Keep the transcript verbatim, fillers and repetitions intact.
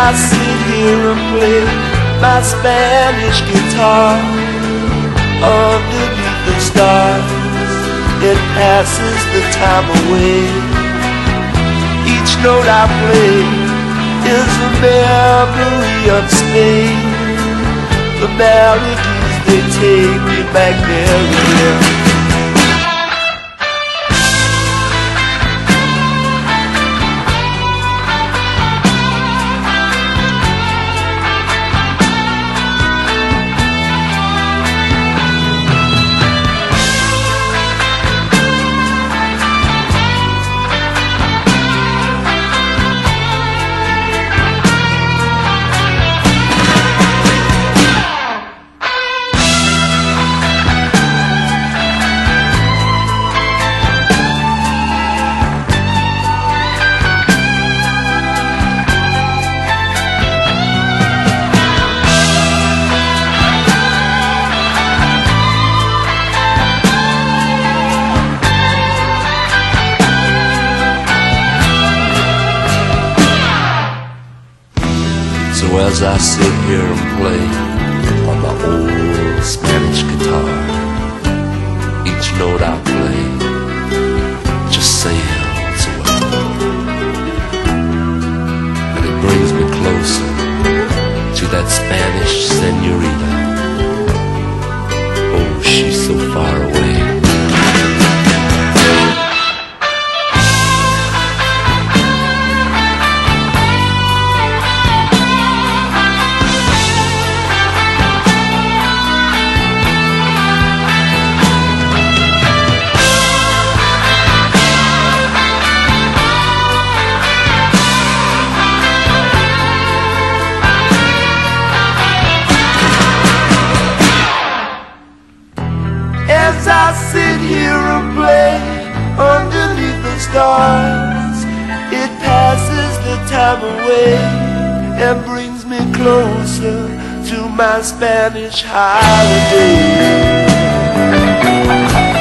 I sit here and play my Spanish guitar underneath the stars, it passes the time away. Each note I play is a memory of Spain. The melodies, they take me back there again. So as I sit here and play on my old Spanish guitar, each note I play just sails away, and it brings me closer to that Spanish señorita. Oh, she's so far away. As I sit here and play underneath the stars, it passes the time away and brings me closer to my Spanish holiday.